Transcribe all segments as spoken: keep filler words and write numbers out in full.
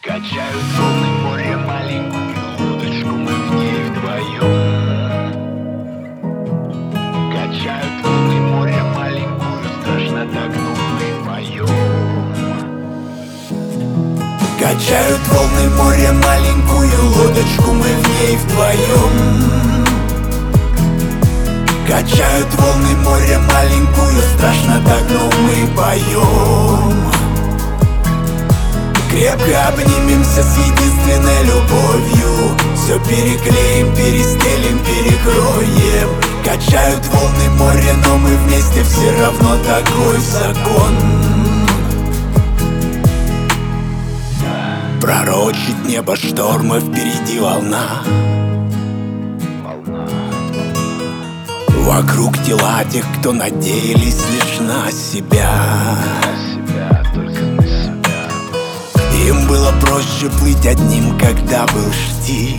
Качают волны моря маленькую лодочку, мы в ней вдвоем. Качают волны моря маленькую, страшно так, но мы поем. Качают волны моря маленькую лодочку, мы в ней вдвоем. Качают волны моря маленькую, страшно так, но мы поем. Крепко обнимемся с единственной любовью, все переклеим, перестелим, перекроем. Качают волны моря, но мы вместе, все равно такой закон. Пророчит небо шторма, впереди волна. Вокруг тела тех, кто надеялись лишь на себя. Им было проще плыть одним, когда был штиль.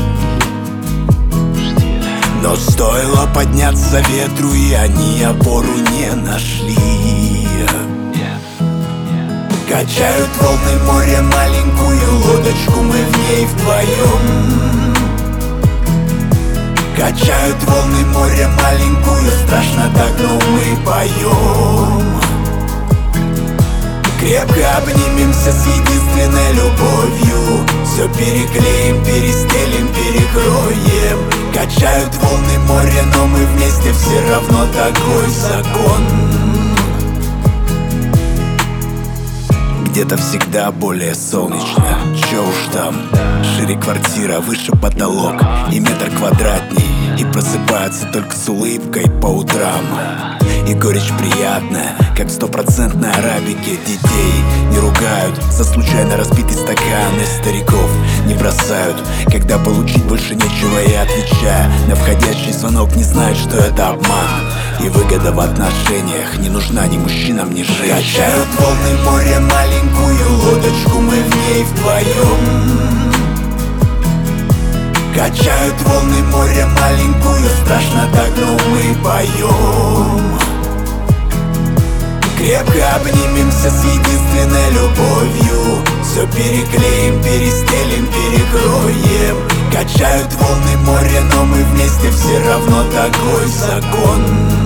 Но стоило подняться ветру, и они опору не нашли. Качают волны моря маленькую лодочку, мы в ней вдвоем. Качают волны моря маленькую, страшно так, но мы поем. Крепко обнимемся с единственной любовью, все переклеим, перестелим, перекроем. Качают волны моря, но мы вместе, все равно такой закон. Где-то всегда более солнечно, чё уж там. Шире квартира, выше потолок и метр квадратней. И просыпаются только с улыбкой по утрам. И горечь приятная, как в стопроцентной арабике. Детей не ругают за случайно разбитый стакан. И стариков не бросают, когда получить больше нечего. И отвечая на входящий звонок, не знают, что это обман. И выгода в отношениях не нужна ни мужчинам, ни женщинам. Качают волны моря маленькую лодочку, мы в ней вдвоем. Качают волны моря маленькую, страшно так, но мы поем. Крепко обнимемся с единственной любовью, все переклеим, перестелим, перекроем. Качают волны моря, но мы вместе, все равно такой закон.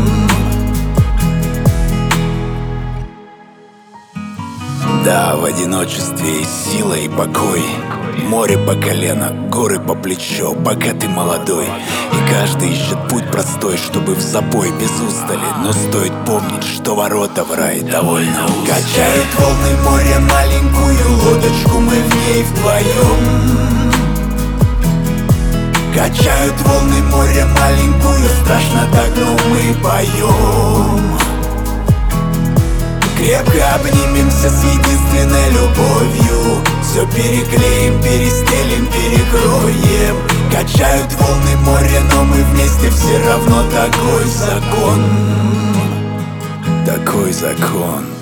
Да, в одиночестве и сила, и покой. Море по колено, горы по плечо, пока ты молодой. И каждый ищет путь простой, чтобы в запой без устали. Но стоит помнить, что ворота в рай довольно узкие. Качают волны моря маленькую лодочку, мы в ней вдвоем. Качают волны моря маленькую, страшно так, но мы поем. Крепко обнимемся с единственной любовью, все переклеим, перестелим, перекроем. Качают волны моря, но мы вместе, все равно такой закон. Такой закон.